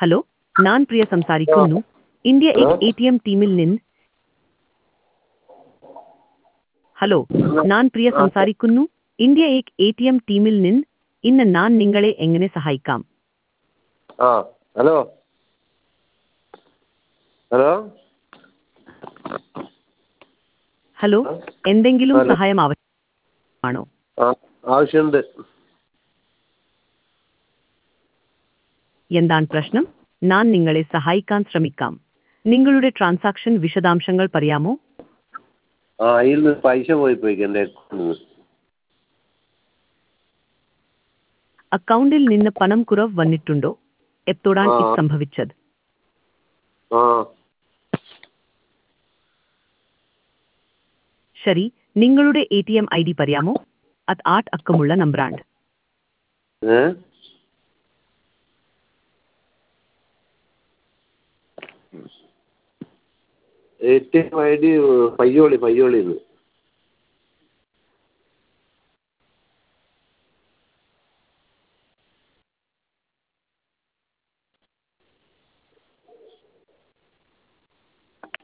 Hello, ഞാൻ പ്രിയ സംസാരിക്കുന്നു. India എക് എ ടി എം ടീമിൽ നിന്ന്. ഹലോ, ഞാൻ പ്രിയ സംസാരിക്കുന്നു. ഇന്ത്യ എക് എ ടി എം ടീമിൽ നിന്ന്. ഇന്ന് ഞാൻ നിങ്ങളെ എങ്ങനെ സഹായിക്കാം? ഹലോ ഹലോ ഹലോ, എന്തെങ്കിലും സഹായം ആവശ്യമാണോ? ആവശ്യമുണ്ട്. എന്താണ് പ്രശ്നം? ഞാൻ നിങ്ങളെ സഹായിക്കാൻ ശ്രമിക്കാം. നിങ്ങളുടെ ട്രാൻസാക്ഷൻ വിശദാംശങ്ങൾ പറയാമോ? അതിൽ നിന്ന് പൈസ പോയി എൻ്റെ അക്കൗണ്ടിൽ. അക്കൗണ്ടിൽ നിന്ന് പണം കുറവ് വന്നിട്ടുണ്ടോ? എപ്പോഴാണ് ഇത് സംഭവിച്ചത്? ശരി, നിങ്ങളുടെ ATM ID പറയാമോ? അത് 8 അക്കമുള്ള നമ്പറാണ്. ATM ID പയ്യോളിന്ന്.